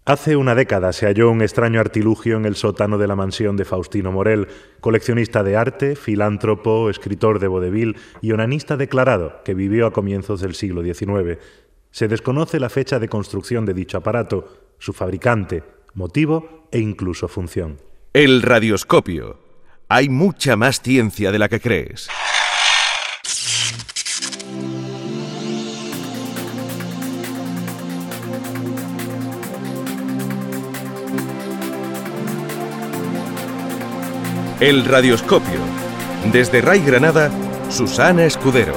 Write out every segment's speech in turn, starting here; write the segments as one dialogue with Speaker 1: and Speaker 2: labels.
Speaker 1: Hace una década se halló un extraño artilugio en el sótano de la mansión de Faustino Morel, coleccionista de arte, filántropo, escritor de vodevil y onanista declarado que vivió a comienzos del siglo XIX. Se desconoce la fecha de construcción de dicho aparato, su fabricante, motivo e incluso función.
Speaker 2: El radioscopio. Hay mucha más ciencia de la que crees. El radioscopio. Desde Ray Granada, Susana Escudero.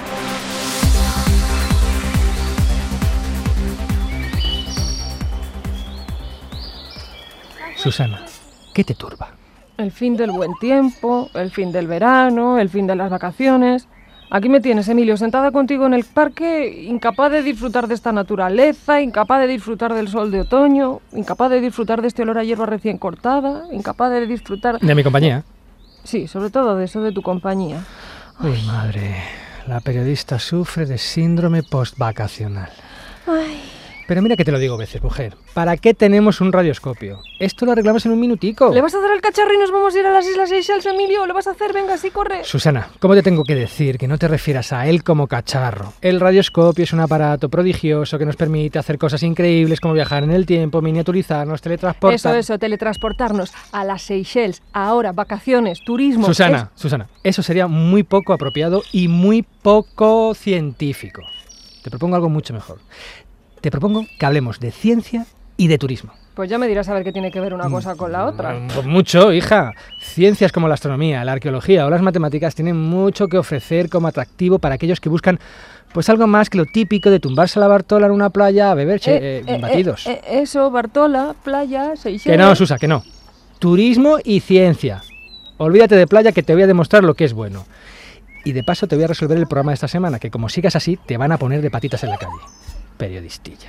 Speaker 3: Susana, ¿qué te turba?
Speaker 4: El fin del buen tiempo, el fin del verano, el fin de las vacaciones. Aquí me tienes, Emilio, sentada contigo en el parque, incapaz de disfrutar de esta naturaleza, incapaz de disfrutar del sol de otoño, incapaz de disfrutar de este olor a hierba recién cortada, incapaz de disfrutar...
Speaker 3: ¿De mi compañía?
Speaker 4: Sí, sobre todo de eso, de tu compañía.
Speaker 3: Uy, madre, la periodista sufre de síndrome postvacacional.
Speaker 4: Ay...
Speaker 3: Pero mira que te lo digo veces, mujer. ¿Para qué tenemos un radioscopio? Esto lo arreglamos en un minutico.
Speaker 4: ¿Le vas a dar al cacharro y nos vamos a ir a las Islas Seychelles, Emilio? ¿Lo vas a hacer? Venga, sí, corre.
Speaker 3: Susana, ¿cómo te tengo que decir que no te refieras a él como cacharro? El radioscopio es un aparato prodigioso que nos permite hacer cosas increíbles como viajar en el tiempo, miniaturizarnos, teletransportar...
Speaker 4: Eso, teletransportarnos a las Seychelles, ahora, vacaciones, turismo...
Speaker 3: Susana, eso sería muy poco apropiado y muy poco científico. Te propongo algo mucho mejor. Te propongo que hablemos de ciencia y de turismo.
Speaker 4: Pues ya me dirás a ver qué tiene que ver una cosa con la otra.
Speaker 3: Pues mucho, hija. Ciencias como la astronomía, la arqueología o las matemáticas tienen mucho que ofrecer como atractivo para aquellos que buscan pues algo más que lo típico de tumbarse a la Bartola en una playa a beber batidos.
Speaker 4: Eso, Bartola, playa, Seychelles...
Speaker 3: Que no, Susa, que no. Turismo y ciencia. Olvídate de playa que te voy a demostrar lo que es bueno. Y de paso te voy a resolver el programa de esta semana, que como sigas así te van a poner de patitas en la calle. Periodistilla.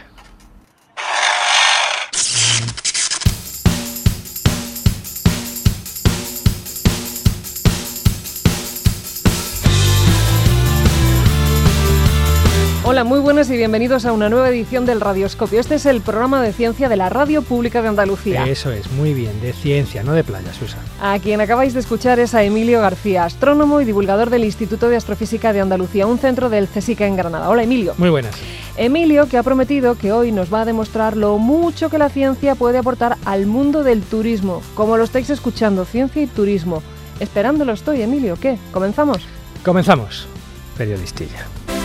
Speaker 4: Hola, muy buenas y bienvenidos a una nueva edición del Radioscopio. Este es el programa de ciencia de la Radio Pública de Andalucía.
Speaker 3: Eso es, muy bien, de ciencia, no de playa, Susa.
Speaker 4: A quien acabáis de escuchar es a Emilio García, astrónomo y divulgador del Instituto de Astrofísica de Andalucía, un centro del CSIC en Granada. Hola, Emilio.
Speaker 3: Muy buenas.
Speaker 4: Emilio, que ha prometido que hoy nos va a demostrar lo mucho que la ciencia puede aportar al mundo del turismo. Como lo estáis escuchando, ciencia y turismo. Esperándolo estoy, Emilio. ¿Qué? ¿Comenzamos?
Speaker 3: Comenzamos, periodistilla.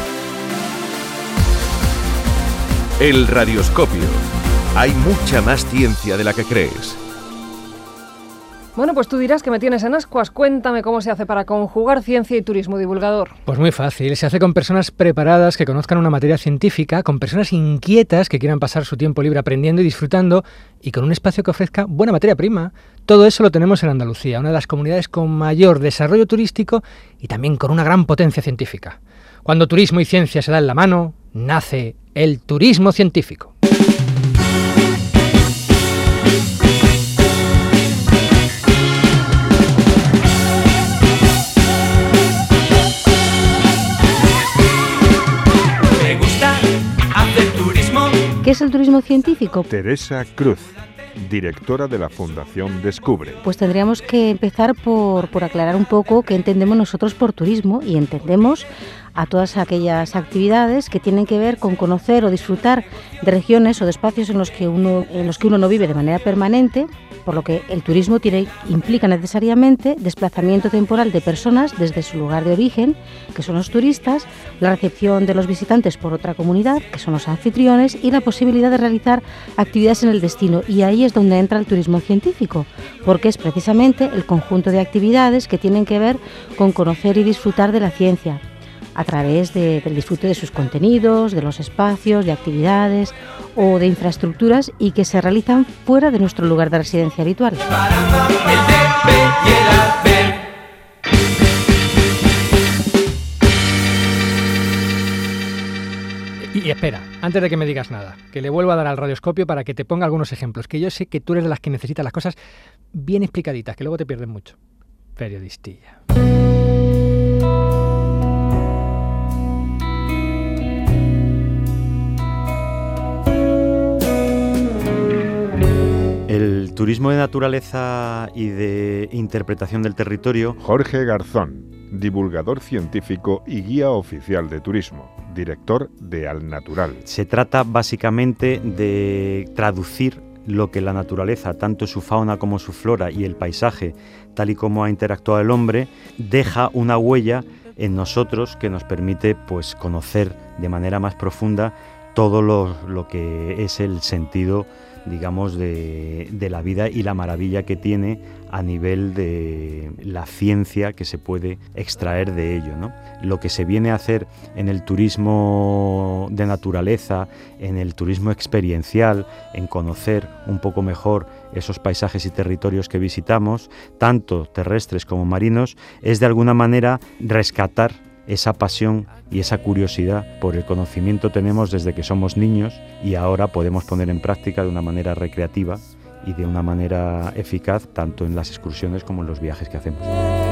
Speaker 2: El radioscopio. Hay mucha más ciencia de la que crees.
Speaker 4: Bueno, pues tú dirás que me tienes en ascuas. Cuéntame cómo se hace para conjugar ciencia y turismo, divulgador.
Speaker 3: Pues muy fácil. Se hace con personas preparadas que conozcan una materia científica, con personas inquietas que quieran pasar su tiempo libre aprendiendo y disfrutando, y con un espacio que ofrezca buena materia prima. Todo eso lo tenemos en Andalucía, una de las comunidades con mayor desarrollo turístico y también con una gran potencia científica. Cuando turismo y ciencia se dan la mano, nace el turismo científico.
Speaker 5: Me gusta hacer turismo.
Speaker 6: ¿Qué es el turismo científico?
Speaker 7: Teresa Cruz, directora de la Fundación Descubre.
Speaker 6: Pues tendríamos que empezar por aclarar un poco qué entendemos nosotros por turismo, y entendemos a todas aquellas actividades que tienen que ver con conocer o disfrutar de regiones o de espacios en los que uno no vive de manera permanente, por lo que el turismo implica necesariamente desplazamiento temporal de personas desde su lugar de origen, que son los turistas, la recepción de los visitantes por otra comunidad, que son los anfitriones, y la posibilidad de realizar actividades en el destino. Y ahí es donde entra el turismo científico, porque es precisamente el conjunto de actividades que tienen que ver con conocer y disfrutar de la ciencia, a través del disfrute de sus contenidos, de los espacios, de actividades o de infraestructuras, y que se realizan fuera de nuestro lugar de residencia habitual.
Speaker 3: Y espera, antes de que me digas nada, que le vuelvo a dar al radioscopio para que te ponga algunos ejemplos, que yo sé que tú eres de las que necesitas las cosas bien explicaditas, que luego te pierden mucho. Periodistilla.
Speaker 8: turismo de naturaleza y de interpretación del territorio.
Speaker 7: Jorge Garzón, divulgador científico y guía oficial de turismo, director de Al Natural.
Speaker 8: Se trata básicamente de traducir lo que la naturaleza, tanto su fauna como su flora y el paisaje, tal y como ha interactuado el hombre, deja una huella en nosotros que nos permite pues conocer de manera más profunda todo lo que es el sentido, digamos, de la vida y la maravilla que tiene a nivel de la ciencia que se puede extraer de ello, ¿no? Lo que se viene a hacer en el turismo de naturaleza, en el turismo experiencial, en conocer un poco mejor esos paisajes y territorios que visitamos, tanto terrestres como marinos, es de alguna manera rescatar esa pasión y esa curiosidad por el conocimiento tenemos desde que somos niños y ahora podemos poner en práctica de una manera recreativa y de una manera eficaz tanto en las excursiones como en los viajes que hacemos.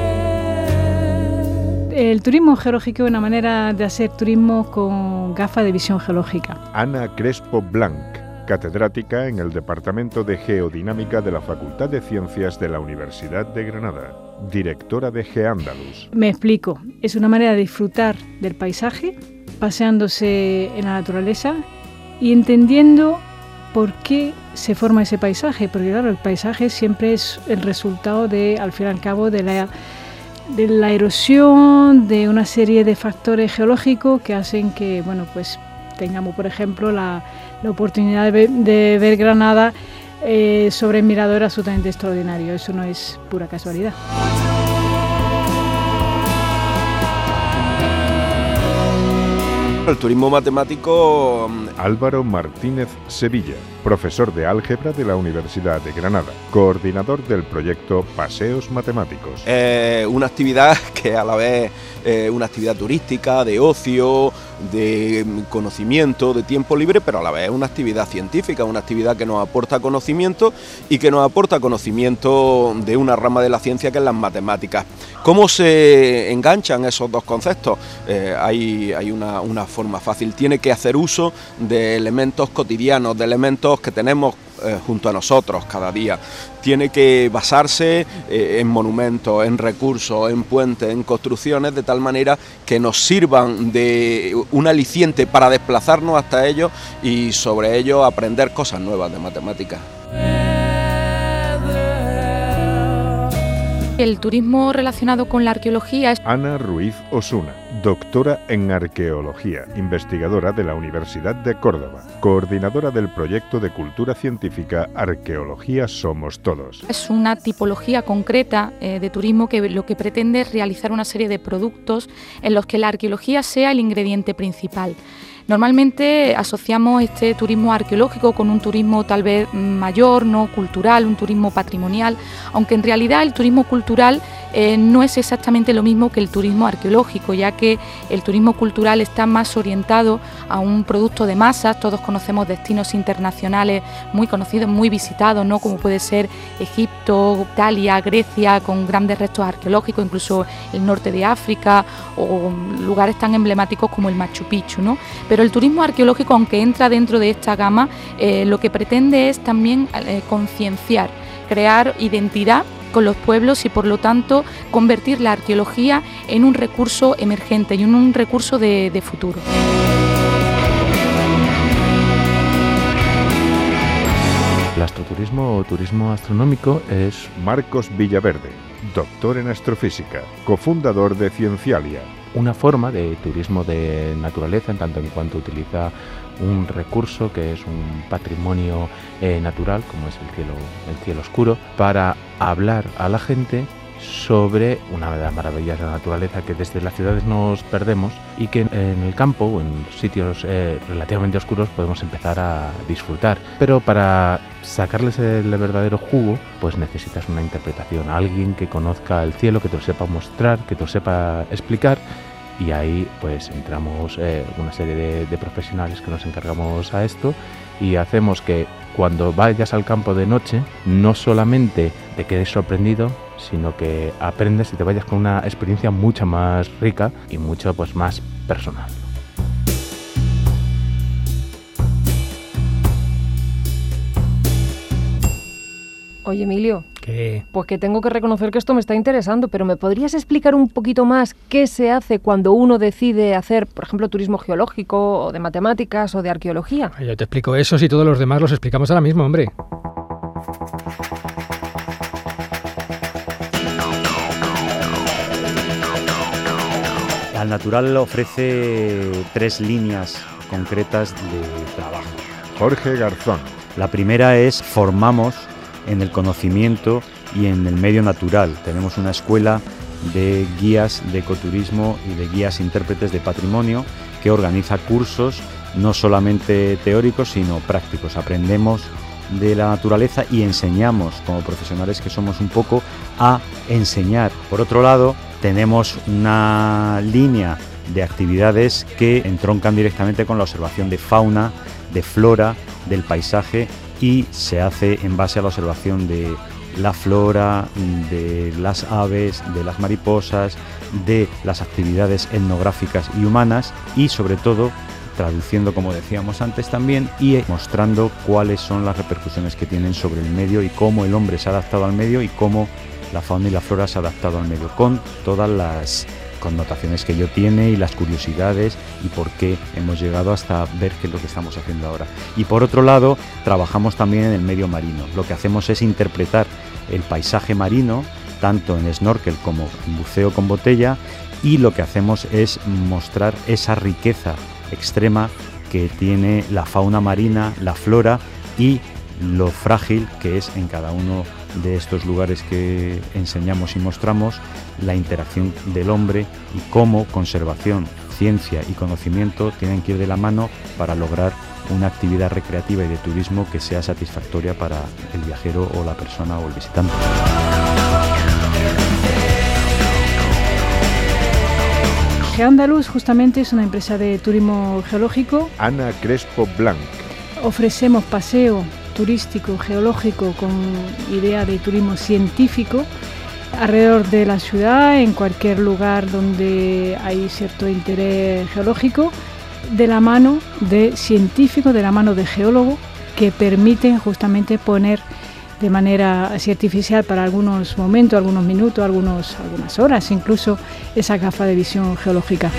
Speaker 9: El turismo geológico es una manera de hacer turismo con gafas de visión geológica.
Speaker 7: Ana Crespo Blanc, catedrática en el Departamento de Geodinámica de la Facultad de Ciencias de la Universidad de Granada, directora de Geandalus.
Speaker 9: Me explico, es una manera de disfrutar del paisaje, paseándose en la naturaleza y entendiendo por qué se forma ese paisaje, porque claro, el paisaje siempre es el resultado de, al fin y al cabo, de la erosión, de una serie de factores geológicos que hacen que, bueno, pues tengamos, por ejemplo, la oportunidad de ver Granada sobre el mirador absolutamente extraordinario. Eso no es pura casualidad.
Speaker 10: El turismo matemático...
Speaker 7: Álvaro Martínez Sevilla, profesor de álgebra de la Universidad de Granada, coordinador del proyecto Paseos Matemáticos.
Speaker 10: Una actividad que a la vez una actividad turística, de ocio, de conocimiento, de tiempo libre, pero a la vez una actividad científica, una actividad que nos aporta conocimiento y que nos aporta conocimiento de una rama de la ciencia que es las matemáticas. ¿Cómo se enganchan esos dos conceptos? Hay una forma fácil, tiene que hacer uso de elementos cotidianos, de elementos que tenemos junto a nosotros cada día. Tiene que basarse en monumentos, en recursos, en puentes, en construcciones, de tal manera que nos sirvan de un aliciente para desplazarnos hasta ellos y sobre ellos aprender cosas nuevas de matemáticas.
Speaker 11: El turismo relacionado con la arqueología es...
Speaker 7: Ana Ruiz Osuna, doctora en arqueología, investigadora de la Universidad de Córdoba, coordinadora del proyecto de cultura científica Arqueología Somos Todos.
Speaker 11: Es una tipología concreta de turismo que lo que pretende es realizar una serie de productos en los que la arqueología sea el ingrediente principal. Normalmente asociamos este turismo arqueológico con un turismo tal vez mayor, no cultural, un turismo patrimonial, aunque en realidad el turismo cultural no es exactamente lo mismo que el turismo arqueológico, ya que el turismo cultural está más orientado a un producto de masas. Todos conocemos destinos internacionales muy conocidos, muy visitados, ¿no? Como puede ser Egipto, Italia, Grecia, con grandes restos arqueológicos, incluso el norte de África o lugares tan emblemáticos como el Machu Picchu, ¿no? Pero el turismo arqueológico, aunque entra dentro de esta gama, lo que pretende es también concienciar, crear identidad con los pueblos y por lo tanto convertir la arqueología en un recurso emergente y en un recurso de futuro.
Speaker 12: El astroturismo o turismo astronómico es...
Speaker 7: Marcos Villaverde, doctor en astrofísica, cofundador de Ciencialia.
Speaker 12: Una forma de turismo de naturaleza en tanto en cuanto utiliza un recurso que es un patrimonio natural, como es el cielo oscuro, para hablar a la gente sobre una de las maravillas de la naturaleza que desde las ciudades nos perdemos y que en el campo o en sitios relativamente oscuros podemos empezar a disfrutar. Pero para sacarles el verdadero jugo, pues necesitas una interpretación, alguien que conozca el cielo, que te lo sepa mostrar, que te lo sepa explicar. Y ahí pues entramos una serie de profesionales que nos encargamos a esto y hacemos que cuando vayas al campo de noche no solamente te quedes sorprendido, sino que aprendes y te vayas con una experiencia mucho más rica y mucho pues más personal.
Speaker 4: Oye, Emilio.
Speaker 3: ¿Qué?
Speaker 4: Pues que tengo que reconocer que esto me está interesando, pero ¿me podrías explicar un poquito más qué se hace cuando uno decide hacer, por ejemplo, turismo geológico, o de matemáticas, o de arqueología?
Speaker 3: Yo te explico eso si todos los demás los explicamos ahora mismo, hombre.
Speaker 8: Al Natural ofrece 3 líneas concretas de trabajo.
Speaker 7: Jorge Garzón.
Speaker 8: La primera es formamos en el conocimiento y en el medio natural. Tenemos una escuela de guías de ecoturismo y de guías intérpretes de patrimonio que organiza cursos no solamente teóricos sino prácticos. Aprendemos de la naturaleza y enseñamos, como profesionales que somos un poco, a enseñar. Por otro lado, tenemos una línea de actividades que entroncan directamente con la observación de fauna, de flora, del paisaje, y se hace en base a la observación de la flora, de las aves, de las mariposas, de las actividades etnográficas y humanas, y sobre todo traduciendo, como decíamos antes también, y mostrando cuáles son las repercusiones que tienen sobre el medio y cómo el hombre se ha adaptado al medio y cómo la fauna y la flora se ha adaptado al medio, con todas las connotaciones que ello tiene y las curiosidades y por qué hemos llegado hasta ver qué es lo que estamos haciendo ahora. Y por otro lado, trabajamos también en el medio marino. Lo que hacemos es interpretar el paisaje marino, tanto en snorkel como en buceo con botella, y lo que hacemos es mostrar esa riqueza extrema que tiene la fauna marina, la flora y lo frágil que es en cada uno de estos lugares que enseñamos y mostramos la interacción del hombre y cómo conservación, ciencia y conocimiento tienen que ir de la mano para lograr una actividad recreativa y de turismo que sea satisfactoria para el viajero o la persona o el visitante.
Speaker 9: Geandaluz justamente es una empresa de turismo geológico.
Speaker 7: Ana Crespo Blanc.
Speaker 9: Ofrecemos paseo turístico, geológico, con idea de turismo científico alrededor de la ciudad, en cualquier lugar donde hay cierto interés geológico, de la mano de científicos, de la mano de geólogos, que permiten justamente poner de manera así artificial para algunos momentos, algunos minutos, algunas horas, incluso esa gafa de visión geológica.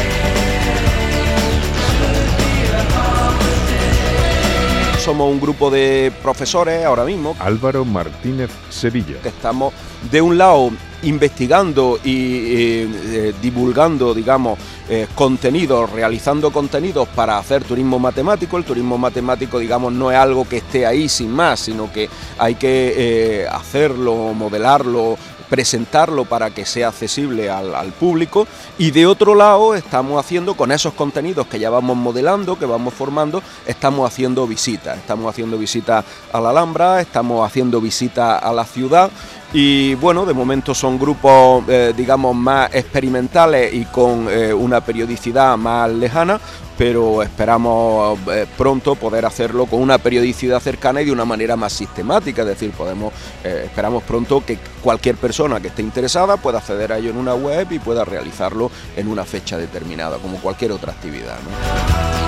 Speaker 10: Somos un grupo de profesores ahora mismo.
Speaker 7: Álvaro Martínez Sevilla.
Speaker 10: Que estamos, de un lado, investigando y divulgando, digamos, contenidos, realizando contenidos para hacer turismo matemático. El turismo matemático, digamos, no es algo que esté ahí sin más, sino que hay que hacerlo, modelarlo, presentarlo para que sea accesible al público, y de otro lado estamos haciendo, con esos contenidos que ya vamos modelando, que vamos formando, estamos haciendo visitas a la Alhambra, estamos haciendo visitas a la ciudad. Y bueno, de momento son grupos, digamos, más experimentales y con una periodicidad más lejana, pero esperamos pronto poder hacerlo con una periodicidad cercana y de una manera más sistemática. Es decir, esperamos pronto que cualquier persona que esté interesada pueda acceder a ello en una web y pueda realizarlo en una fecha determinada, como cualquier otra actividad, ¿no?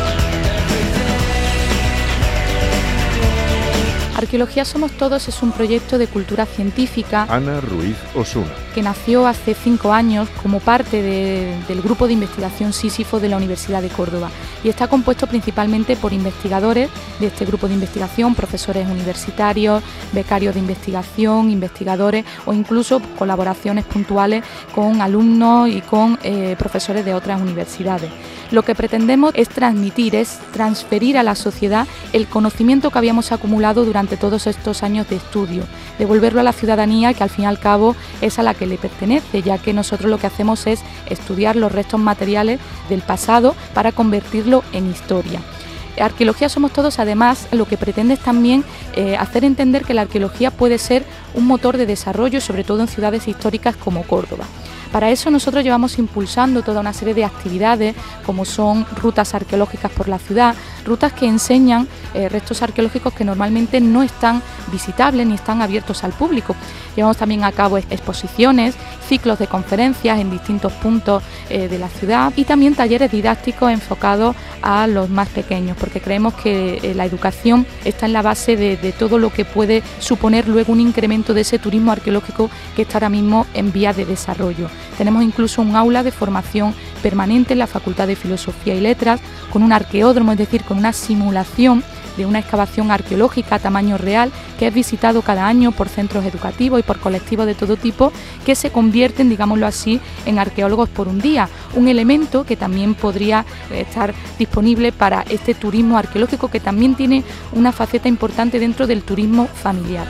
Speaker 11: Arqueología Somos Todos es un proyecto de cultura científica.
Speaker 7: Ana Ruiz Osuna.
Speaker 11: Que nació hace 5 años como parte del grupo de investigación Sísifo de la Universidad de Córdoba y está compuesto principalmente por investigadores de este grupo de investigación, profesores universitarios, becarios de investigación, investigadores o incluso colaboraciones puntuales con alumnos y con profesores de otras universidades. Lo que pretendemos es transferir a la sociedad el conocimiento que habíamos acumulado durante todos estos años de estudio, devolverlo a la ciudadanía, que al fin y al cabo es a la que le pertenece, ya que nosotros lo que hacemos es estudiar los restos materiales del pasado para convertirlo en historia. Arqueología Somos Todos, además, lo que pretende es también hacer entender que la arqueología puede ser un motor de desarrollo, sobre todo en ciudades históricas como Córdoba. Para eso nosotros llevamos impulsando toda una serie de actividades, como son rutas arqueológicas por la ciudad, rutas que enseñan restos arqueológicos que normalmente no están visitables ni están abiertos al público. Llevamos también a cabo exposiciones, ciclos de conferencias en distintos puntos de la ciudad y también talleres didácticos enfocados a los más pequeños, porque creemos que la educación está en la base de todo lo que puede suponer luego un incremento de ese turismo arqueológico que está ahora mismo en vías de desarrollo. Tenemos incluso un aula de formación permanente en la Facultad de Filosofía y Letras con un arqueódromo, es decir, con una simulación de una excavación arqueológica a tamaño real que es visitado cada año por centros educativos y por colectivos de todo tipo que se convierten, digámoslo así, en arqueólogos por un día, un elemento que también podría estar disponible para este turismo arqueológico que también tiene una faceta importante dentro del turismo familiar.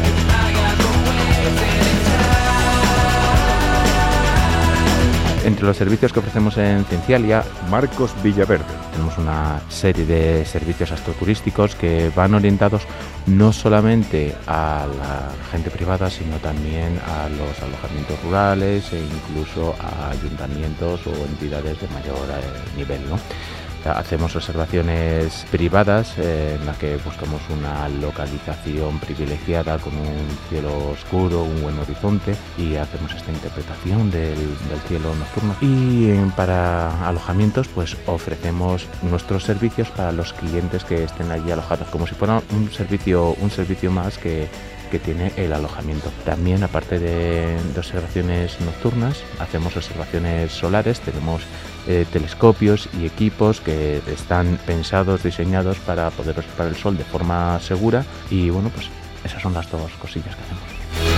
Speaker 12: Entre los servicios que ofrecemos en Ciencialia, Marcos Villaverde, tenemos una serie de servicios astroturísticos que van orientados no solamente a la gente privada, sino también a los alojamientos rurales e incluso a ayuntamientos o entidades de mayor nivel, ¿no? Hacemos reservaciones privadas en las que buscamos una localización privilegiada con un cielo oscuro, un buen horizonte y hacemos esta interpretación del cielo nocturno. Y para alojamientos pues ofrecemos nuestros servicios para los clientes que estén allí alojados, como si fuera un servicio más que tiene el alojamiento. También, aparte de observaciones nocturnas, hacemos observaciones solares. Tenemos telescopios y equipos que están pensados, diseñados para poder observar el sol de forma segura y bueno, pues esas son las dos cosillas que hacemos.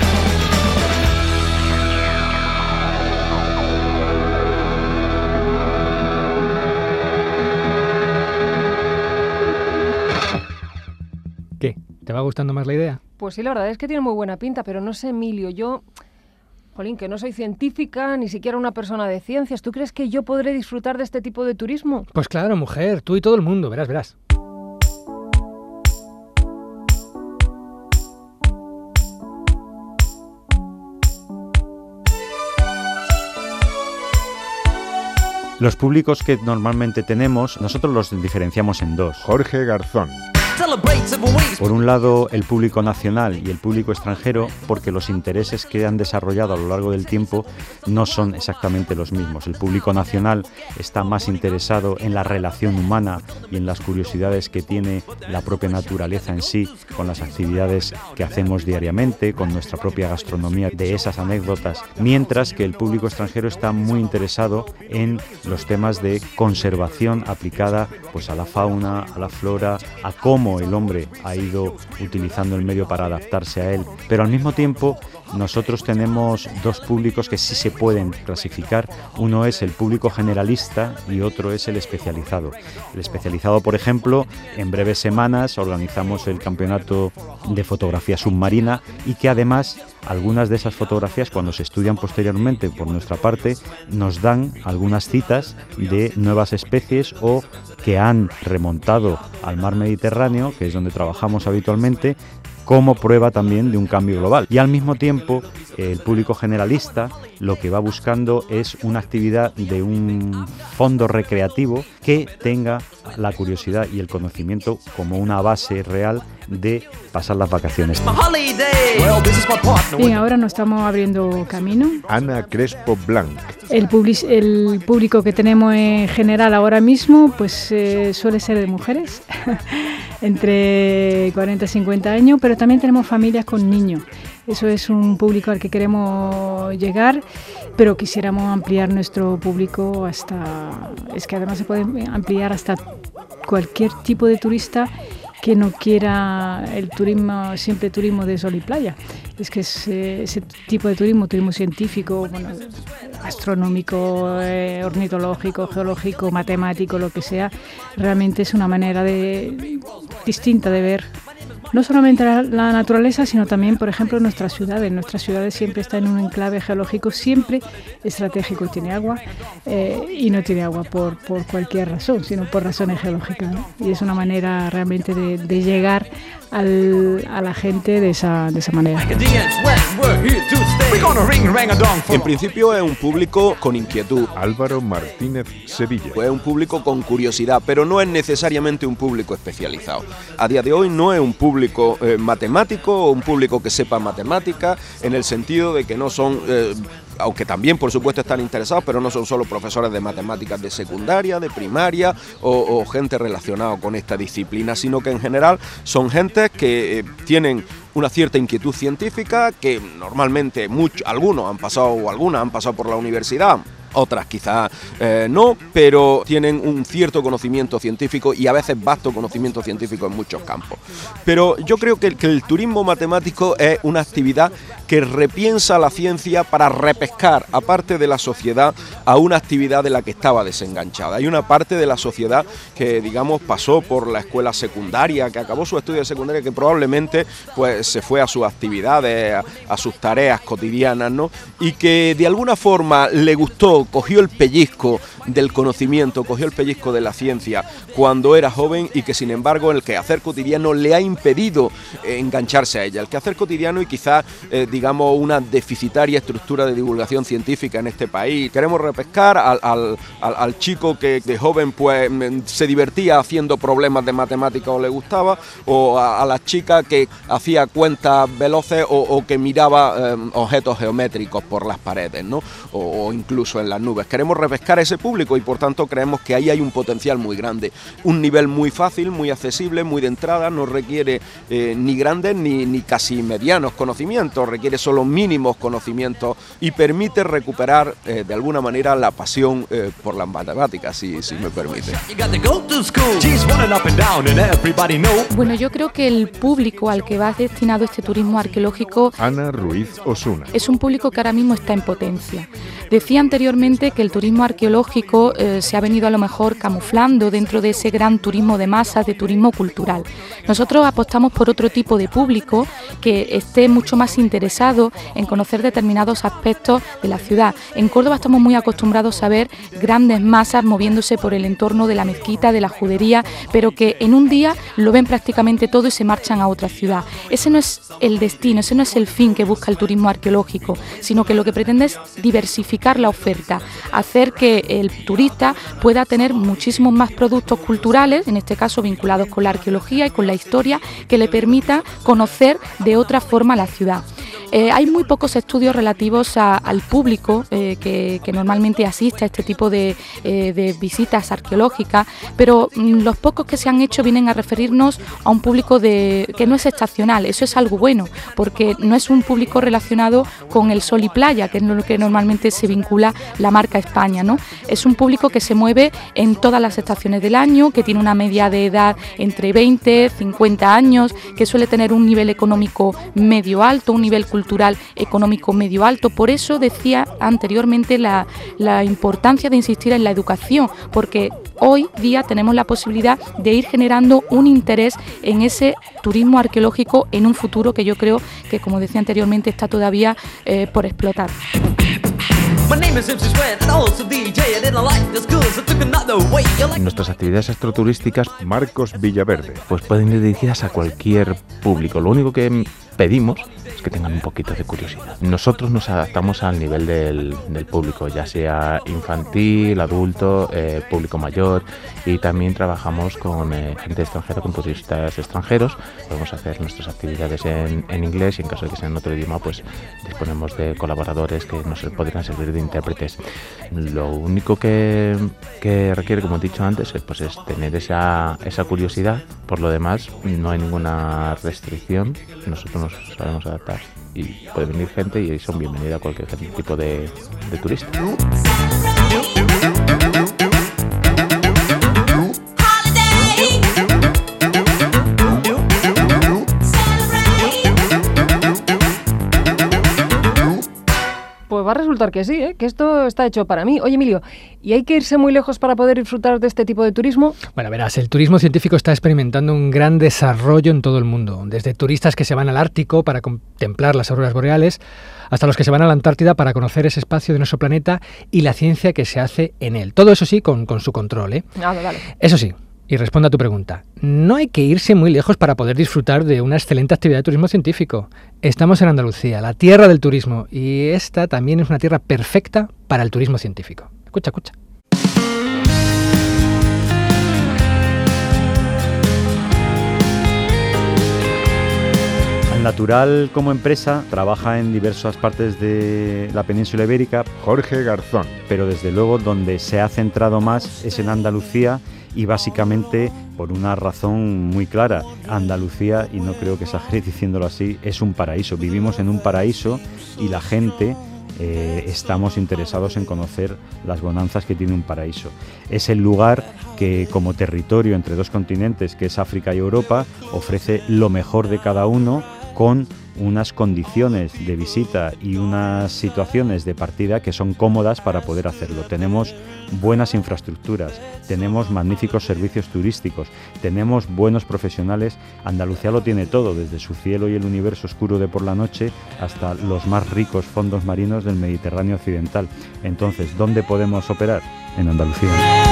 Speaker 3: ¿Qué? ¿Te va gustando más la idea?
Speaker 4: Pues sí, la verdad es que tiene muy buena pinta, pero no sé, Emilio, yo... Jolín, que no soy científica, ni siquiera una persona de ciencias. ¿Tú crees que yo podré disfrutar de este tipo de turismo?
Speaker 3: Pues claro, mujer, tú y todo el mundo, verás.
Speaker 8: Los públicos que normalmente tenemos, nosotros los diferenciamos en dos.
Speaker 7: Jorge Garzón.
Speaker 8: Por un lado, el público nacional y el público extranjero, porque los intereses que han desarrollado a lo largo del tiempo no son exactamente los mismos. El público nacional está más interesado en la relación humana y en las curiosidades que tiene la propia naturaleza en sí, con las actividades que hacemos diariamente, con nuestra propia gastronomía, de esas anécdotas, mientras que el público extranjero está muy interesado en los temas de conservación aplicada pues a la fauna, a la flora, a cómo el hombre ha ido utilizando el medio para adaptarse a él. Pero al mismo tiempo nosotros tenemos dos públicos que sí se pueden clasificar. Uno es el público generalista y otro es el especializado. El especializado, por ejemplo, en breves semanas organizamos el campeonato de fotografía submarina y que además algunas de esas fotografías, cuando se estudian posteriormente por nuestra parte, nos dan algunas citas de nuevas especies o que han remontado al mar Mediterráneo, que es donde trabajamos habitualmente, como prueba también de un cambio global. Y al mismo tiempo, el público generalista lo que va buscando es una actividad de un fondo recreativo que tenga la curiosidad y el conocimiento como una base real de pasar las vacaciones.
Speaker 9: Bien, ahora nos estamos abriendo camino.
Speaker 7: Ana Crespo Blanc.
Speaker 9: El público que tenemos en general ahora mismo pues suele ser de mujeres entre 40 y 50 años, pero también tenemos familias con niños. Eso es un público al que queremos llegar, pero quisiéramos ampliar nuestro público hasta... Es que además se puede ampliar hasta cualquier tipo de turista que no quiera el turismo, siempre turismo de sol y playa. Es que ese tipo de turismo científico, bueno, astronómico, ornitológico, geológico, matemático, lo que sea, realmente es una manera distinta de ver no solamente la naturaleza, sino también, por ejemplo, nuestras ciudades. Nuestras ciudades siempre están en un enclave geológico siempre estratégico. Tiene agua y no tiene agua por cualquier razón, sino por razones geológicas, ¿no? Y es una manera realmente de llegar a la gente de esa manera.
Speaker 10: En principio es un público con inquietud.
Speaker 7: Álvaro Martínez, Sevilla.
Speaker 10: Es un público con curiosidad, pero no es necesariamente un público especializado. A día de hoy no es un público matemático o un público que sepa matemáticas, en el sentido de que no son... aunque también por supuesto están interesados, pero no son solo profesores de matemáticas de secundaria, de primaria o gente relacionada con esta disciplina, sino que en general son gente que tienen una cierta inquietud científica, que normalmente algunos han pasado o algunas han pasado por la universidad. Otras quizás no, pero tienen un cierto conocimiento científico y a veces vasto conocimiento científico en muchos campos. Pero yo creo que el turismo matemático es una actividad que repiensa la ciencia para repescar a parte de la sociedad a una actividad de la que estaba desenganchada. Hay una parte de la sociedad que, digamos, pasó por la escuela secundaria, que acabó su estudio de secundaria, que probablemente pues se fue a sus actividades, a sus tareas cotidianas, ¿no? Y que de alguna forma le gustó, cogió el pellizco del conocimiento, cogió el pellizco de la ciencia cuando era joven y que sin embargo el quehacer cotidiano le ha impedido engancharse a ella. El quehacer cotidiano y quizás digamos una deficitaria estructura de divulgación científica en este país. Queremos repescar al chico que de joven pues se divertía haciendo problemas de matemáticas o le gustaba, o a la chica que hacía cuentas veloces o que miraba objetos geométricos por las paredes, ¿no? O incluso en las nubes. Queremos repescar ese público y por tanto creemos que ahí hay un potencial muy grande. Un nivel muy fácil, muy accesible, muy de entrada, no requiere ni grandes ni casi medianos conocimientos, requiere solo mínimos conocimientos y permite recuperar de alguna manera la pasión por las matemáticas, si me permite.
Speaker 11: Bueno, yo creo que el público al que va destinado este turismo arqueológico,
Speaker 7: Ana Ruiz Osuna,
Speaker 11: es un público que ahora mismo está en potencia. Decía anteriormente que el turismo arqueológico se ha venido a lo mejor camuflando dentro de ese gran turismo de masas, de turismo cultural. Nosotros apostamos por otro tipo de público que esté mucho más interesado en conocer determinados aspectos de la ciudad. En Córdoba estamos muy acostumbrados a ver grandes masas moviéndose por el entorno de la mezquita, de la judería, pero que en un día lo ven prácticamente todo y se marchan a otra ciudad. Ese no es el destino, ese no es el fin que busca el turismo arqueológico, sino que lo que pretende es diversificar la oferta, hacer que el turista pueda tener muchísimos más productos culturales, en este caso vinculados con la arqueología y con la historia, que le permita conocer de otra forma la ciudad. Hay muy pocos estudios relativos al público que normalmente asiste a este tipo de visitas arqueológicas, pero los pocos que se han hecho vienen a referirnos a un público que no es estacional. Eso es algo bueno, porque no es un público relacionado con el sol y playa, que es lo que normalmente se vincula la marca España, ¿no? Es un público que se mueve en todas las estaciones del año, que tiene una media de edad entre 20 y 50 años, que suele tener un nivel económico medio alto, un nivel cultural económico medio alto. Por eso decía anteriormente la importancia de insistir en la educación, porque hoy día tenemos la posibilidad de ir generando un interés en ese turismo arqueológico en un futuro que yo creo que, como decía anteriormente, está todavía por explotar.
Speaker 12: Nuestras actividades astroturísticas,
Speaker 7: Marcos Villaverde,
Speaker 12: pues pueden ir dirigidas a cualquier público. Lo único que pedimos es que tengan un poquito de curiosidad. Nosotros nos adaptamos al nivel del público, ya sea infantil, adulto, público mayor, y también trabajamos con gente extranjera, con turistas extranjeros. Podemos hacer nuestras actividades en inglés y en caso de que sea en otro idioma, pues disponemos de colaboradores que nos podrían servir de intérpretes. Lo único que requiere, como he dicho antes, es tener esa curiosidad. Por lo demás, no hay ninguna restricción. Nosotros nos sabemos adaptar y puede venir gente y son bienvenidos a cualquier tipo de turista.
Speaker 4: Pues va a resultar que sí, que esto está hecho para mí. Oye, Emilio, ¿y hay que irse muy lejos para poder disfrutar de este tipo de turismo?
Speaker 3: Bueno, verás, el turismo científico está experimentando un gran desarrollo en todo el mundo, desde turistas que se van al Ártico para contemplar las auroras boreales, hasta los que se van a la Antártida para conocer ese espacio de nuestro planeta y la ciencia que se hace en él. Todo eso sí, con su control, ¿eh?
Speaker 4: Vale.
Speaker 3: Eso sí, y respondo a tu pregunta, no hay que irse muy lejos para poder disfrutar de una excelente actividad de turismo científico. Estamos en Andalucía, la tierra del turismo, y esta también es una tierra perfecta para el turismo científico. Escucha.
Speaker 8: Natural, como empresa, trabaja en diversas partes de la península ibérica.
Speaker 7: Jorge Garzón.
Speaker 8: Pero desde luego donde se ha centrado más es en Andalucía, y básicamente por una razón muy clara. Andalucía, y no creo que exagere diciéndolo así, es un paraíso. Vivimos en un paraíso y la gente estamos interesados en conocer las bonanzas que tiene un paraíso. Es el lugar que, como territorio entre dos continentes, que es África y Europa, ofrece lo mejor de cada uno, con unas condiciones de visita y unas situaciones de partida que son cómodas para poder hacerlo. Tenemos buenas infraestructuras, tenemos magníficos servicios turísticos, tenemos buenos profesionales. Andalucía lo tiene todo, desde su cielo y el universo oscuro de por la noche hasta los más ricos fondos marinos del Mediterráneo occidental. Entonces, ¿dónde podemos operar? En Andalucía.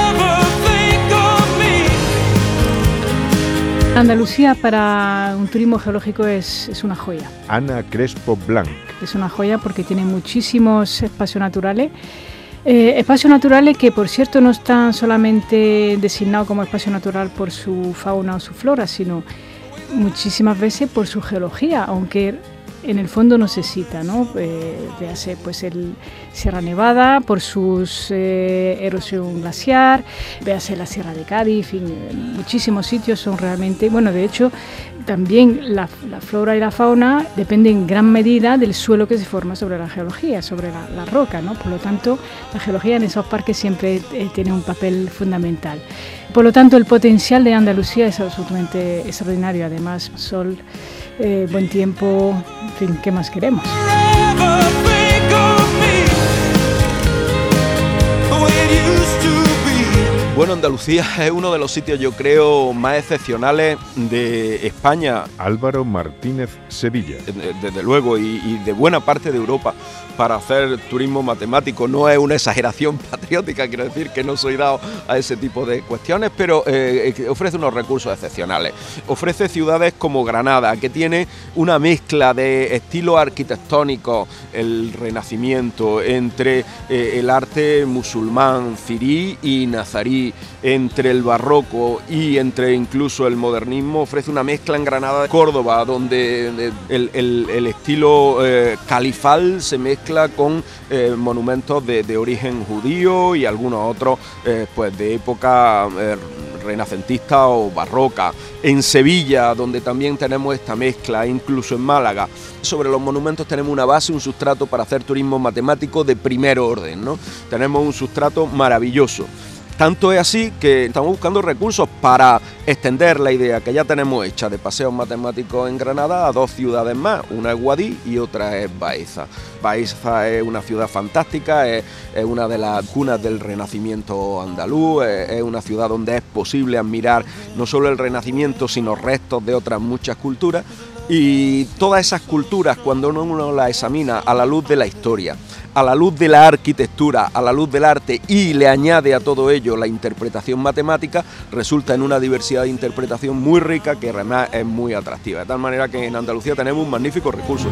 Speaker 9: Andalucía para un turismo geológico es una joya.
Speaker 7: Ana Crespo Blanc.
Speaker 9: Es una joya porque tiene muchísimos espacios naturales. Espacios naturales que, por cierto, no están solamente designados como espacio natural por su fauna o su flora, sino muchísimas veces por su geología, aunque en el fondo no se cita, ¿no? Véase pues el Sierra Nevada por sus erosión glaciar, véase la Sierra de Cádiz, en fin, muchísimos sitios son realmente, bueno, de hecho también la flora y la fauna dependen en gran medida del suelo que se forma sobre la geología, sobre la roca, ¿no? Por lo tanto, la geología en esos parques siempre tiene un papel fundamental. Por lo tanto, el potencial de Andalucía es absolutamente extraordinario, además sol, buen tiempo, en fin, ¿qué más queremos?
Speaker 10: Bueno, Andalucía es uno de los sitios, yo creo, más excepcionales de España.
Speaker 7: Álvaro Martínez Sevilla.
Speaker 10: Desde luego, y de buena parte de Europa, para hacer turismo matemático. No es una exageración patriótica, quiero decir que no soy dado a ese tipo de cuestiones, pero ofrece unos recursos excepcionales. Ofrece ciudades como Granada, que tiene una mezcla de estilos arquitectónicos, el Renacimiento, entre el arte musulmán, zirí y nazarí, entre el barroco y entre incluso el modernismo. Ofrece una mezcla en Granada, Córdoba, donde el estilo califal se mezcla con monumentos de origen judío y algunos otros pues de época renacentista o barroca. En Sevilla, donde también tenemos esta mezcla, incluso en Málaga. Sobre los monumentos tenemos una base, un sustrato para hacer turismo matemático de primer orden, ¿no? Tenemos un sustrato maravilloso. Tanto es así que estamos buscando recursos para extender la idea que ya tenemos hecha de paseos matemáticos en Granada a dos ciudades más, una es Guadix y otra es Baeza. Baeza es una ciudad fantástica, es una de las cunas del Renacimiento andaluz, es una ciudad donde es posible admirar no solo el Renacimiento, sino restos de otras muchas culturas, y todas esas culturas, cuando uno las examina a la luz de la historia, a la luz de la arquitectura, a la luz del arte, y le añade a todo ello la interpretación matemática, resulta en una diversidad de interpretación muy rica que además es muy atractiva. De tal manera que en Andalucía tenemos un magnífico recurso.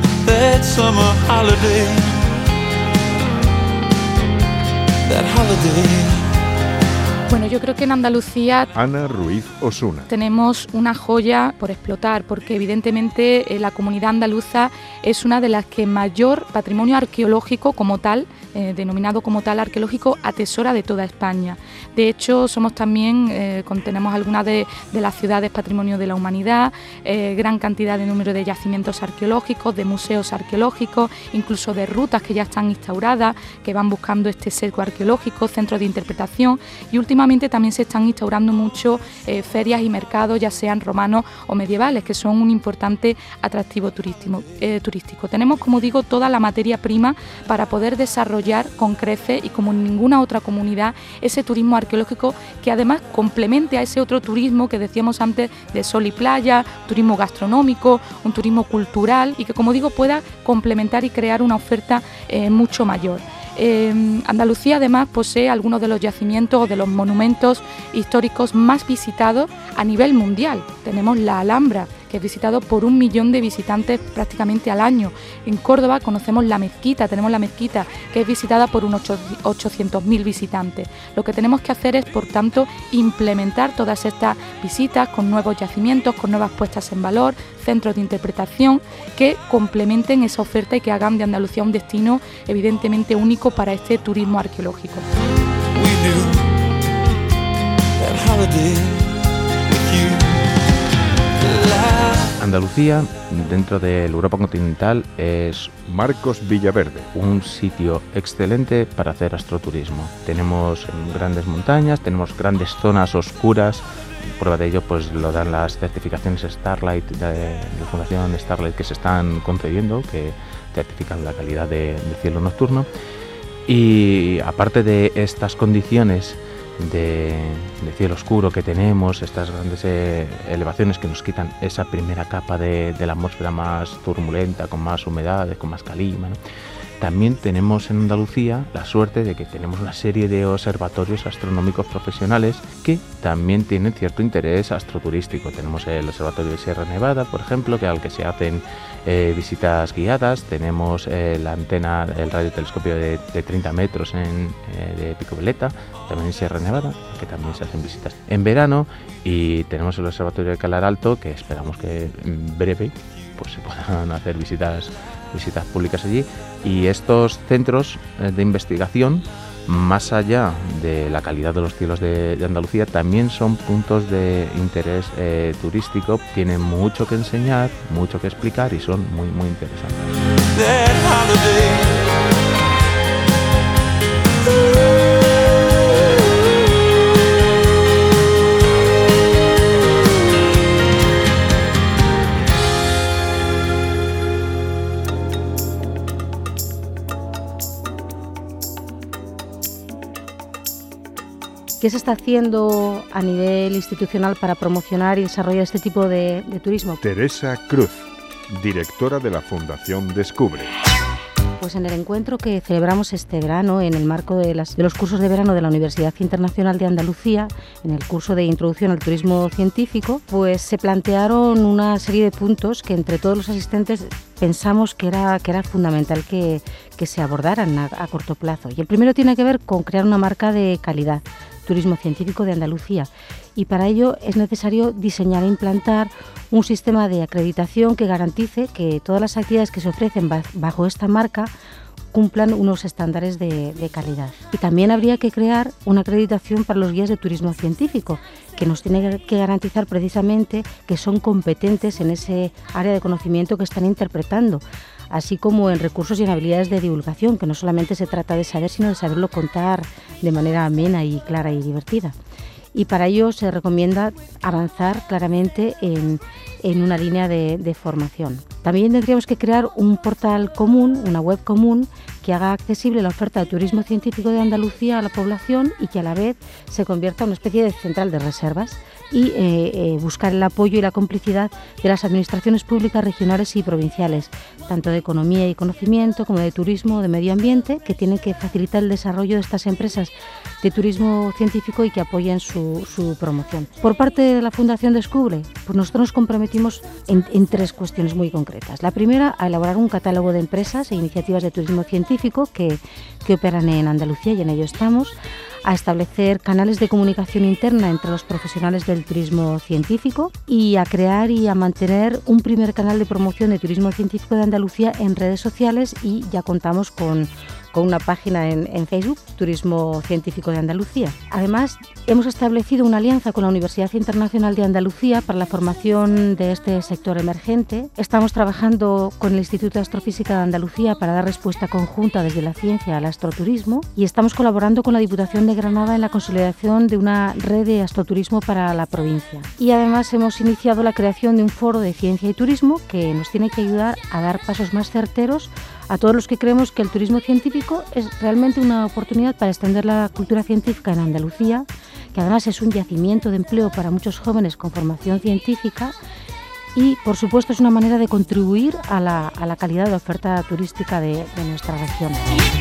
Speaker 11: Bueno, yo creo que en Andalucía
Speaker 7: Ana Ruiz Osuna.
Speaker 11: tenemos una joya por explotar, porque evidentemente la comunidad andaluza es una de las que mayor patrimonio arqueológico como tal, denominado como tal arqueológico, atesora de toda España. De hecho, somos también, contenemos algunas de las ciudades patrimonio de la humanidad, gran cantidad de número de yacimientos arqueológicos, de museos arqueológicos, incluso de rutas que ya están instauradas, que van buscando este sesgo arqueológico, centros de interpretación, y últimamente actualmente también se están instaurando mucho ferias y mercados, ya sean romanos o medievales, que son un importante atractivo turístico. Tenemos, como digo, toda la materia prima para poder desarrollar con creces y como en ninguna otra comunidad ese turismo arqueológico que además complemente a ese otro turismo que decíamos antes de sol y playa, turismo gastronómico, un turismo cultural y que, como digo, pueda complementar y crear una oferta mucho mayor. Andalucía además posee algunos de los yacimientos o de los monumentos históricos más visitados a nivel mundial. Tenemos la Alhambra, que es visitado por 1 millón de visitantes prácticamente al año. En Córdoba conocemos la mezquita, tenemos la mezquita que es visitada por unos 800.000 visitantes. Lo que tenemos que hacer es, por tanto, implementar todas estas visitas con nuevos yacimientos, con nuevas puestas en valor, centros de interpretación que complementen esa oferta y que hagan de Andalucía un destino evidentemente único para este turismo arqueológico.
Speaker 12: Andalucía, dentro de la Europa continental, es
Speaker 7: Marcos Villaverde,
Speaker 12: un sitio excelente para hacer astroturismo. Tenemos grandes montañas, tenemos grandes zonas oscuras. Prueba de ello pues lo dan las certificaciones Starlight de la Fundación Starlight que se están concediendo, que certifican la calidad del cielo nocturno. Y aparte de estas condiciones de cielo oscuro que tenemos, estas grandes elevaciones que nos quitan esa primera capa de la atmósfera más turbulenta, con más humedades, con más calima, ¿no? También tenemos en Andalucía la suerte de que tenemos una serie de observatorios astronómicos profesionales que también tienen cierto interés astroturístico. Tenemos el Observatorio de Sierra Nevada, por ejemplo, al que se hacen visitas guiadas. Tenemos la antena, el radiotelescopio de 30 metros de Pico Veleta, también en Sierra Nevada, que también se hacen visitas en verano. Y tenemos el Observatorio de Calar Alto, que esperamos que en breve pues se puedan hacer visitas públicas allí. Y estos centros de investigación, más allá de la calidad de los cielos de Andalucía, también son puntos de interés turístico, tienen mucho que enseñar, mucho que explicar y son muy, muy interesantes.
Speaker 6: ¿Qué se está haciendo a nivel institucional para promocionar y desarrollar este tipo de turismo?
Speaker 7: Teresa Cruz, directora de la Fundación Descubre.
Speaker 6: Pues en el encuentro que celebramos este verano, en el marco de los cursos de verano de la Universidad Internacional de Andalucía, en el curso de Introducción al Turismo Científico, pues se plantearon una serie de puntos que entre todos los asistentes pensamos que era fundamental que se abordaran a corto plazo. Y el primero tiene que ver con crear una marca de calidad, Turismo Científico de Andalucía, y para ello es necesario diseñar e implantar un sistema de acreditación que garantice que todas las actividades que se ofrecen bajo esta marca cumplan unos estándares de calidad. Y también habría que crear una acreditación para los guías de turismo científico, que nos tiene que garantizar precisamente que son competentes en ese área de conocimiento que están interpretando, así como en recursos y en habilidades de divulgación, que no solamente se trata de saber, sino de saberlo contar de manera amena y clara y divertida. Y para ello se recomienda avanzar claramente en una línea de formación. También tendríamos que crear un portal común, una web común, que haga accesible la oferta de turismo científico de Andalucía a la población y que a la vez se convierta en una especie de central de reservas y buscar el apoyo y la complicidad de las administraciones públicas regionales y provinciales, tanto de economía y conocimiento como de turismo, de medio ambiente, que tienen que facilitar el desarrollo de estas empresas de turismo científico y que apoyen su promoción. Por parte de la Fundación Descubre, pues nosotros nos comprometimos en 3 cuestiones muy concretas. La primera, a elaborar un catálogo de empresas e iniciativas de turismo científico que operan en Andalucía, y en ello estamos. A establecer canales de comunicación interna entre los profesionales del turismo científico y a crear y a mantener un primer canal de promoción de turismo científico de Andalucía en redes sociales, y ya contamos con con una página en Facebook, Turismo Científico de Andalucía. Además, hemos establecido una alianza con la Universidad Internacional de Andalucía para la formación de este sector emergente. Estamos trabajando con el Instituto de Astrofísica de Andalucía para dar respuesta conjunta desde la ciencia al astroturismo y estamos colaborando con la Diputación de Granada en la consolidación de una red de astroturismo para la provincia. Y además hemos iniciado la creación de un foro de ciencia y turismo que nos tiene que ayudar a dar pasos más certeros a todos los que creemos que el turismo científico es realmente una oportunidad para extender la cultura científica en Andalucía, que además es un yacimiento de empleo para muchos jóvenes con formación científica y, por supuesto, es una manera de contribuir a la calidad de oferta turística de nuestra región.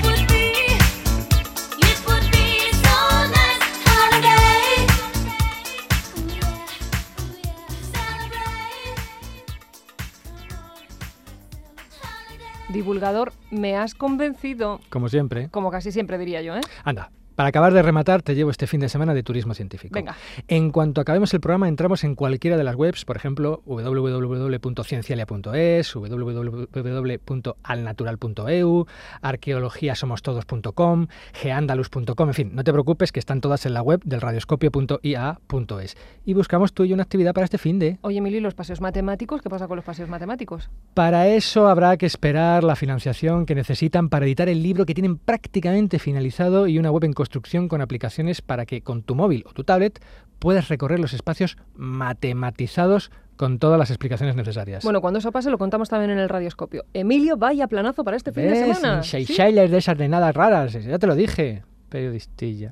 Speaker 4: Divulgador, me has convencido.
Speaker 3: Como siempre.
Speaker 4: Como casi siempre diría yo, ¿eh?
Speaker 3: Anda. Para acabar de rematar, te llevo este fin de semana de turismo científico.
Speaker 4: Venga.
Speaker 3: En cuanto acabemos el programa, entramos en cualquiera de las webs, por ejemplo, www.ciencialia.es, www.alnatural.eu, arqueologiasomostodos.com, geandalus.com, en fin, no te preocupes que están todas en la web del radioscopio.ia.es. Y buscamos tú y yo una actividad para este fin de...
Speaker 4: Oye, Emilio, ¿y los paseos matemáticos? ¿Qué pasa con los paseos matemáticos?
Speaker 3: Para eso habrá que esperar la financiación que necesitan para editar el libro que tienen prácticamente finalizado y una web en construcción con aplicaciones para que con tu móvil o tu tablet puedas recorrer los espacios matematizados con todas las explicaciones necesarias.
Speaker 4: Bueno, cuando eso pase lo contamos también en el Radioscopio. Emilio, vaya planazo para este fin de semana.
Speaker 3: Sin shailers de esas de nada raras, ya te lo dije, periodistilla.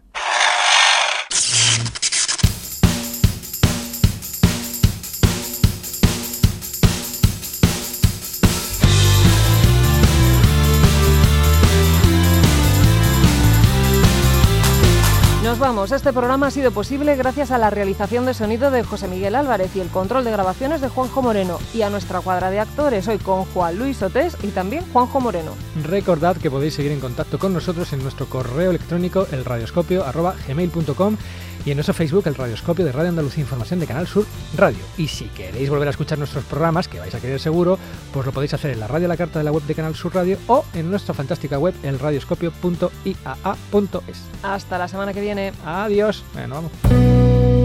Speaker 4: Nos vamos. Este programa ha sido posible gracias a la realización de sonido de José Miguel Álvarez y el control de grabaciones de Juanjo Moreno y a nuestra cuadra de actores hoy con Juan Luis Otés y también Juanjo Moreno.
Speaker 3: Recordad que podéis seguir en contacto con nosotros en nuestro correo electrónico elradioscopio@gmail.com y en nuestro Facebook, el Radioscopio de Radio Andalucía Información de Canal Sur Radio. Y si queréis volver a escuchar nuestros programas, que vais a querer seguro, pues lo podéis hacer en la radio a la carta de la web de Canal Sur Radio o en nuestra fantástica web, elradioscopio.iaa.es.
Speaker 4: Hasta la semana que viene.
Speaker 3: Adiós. Bueno, vamos.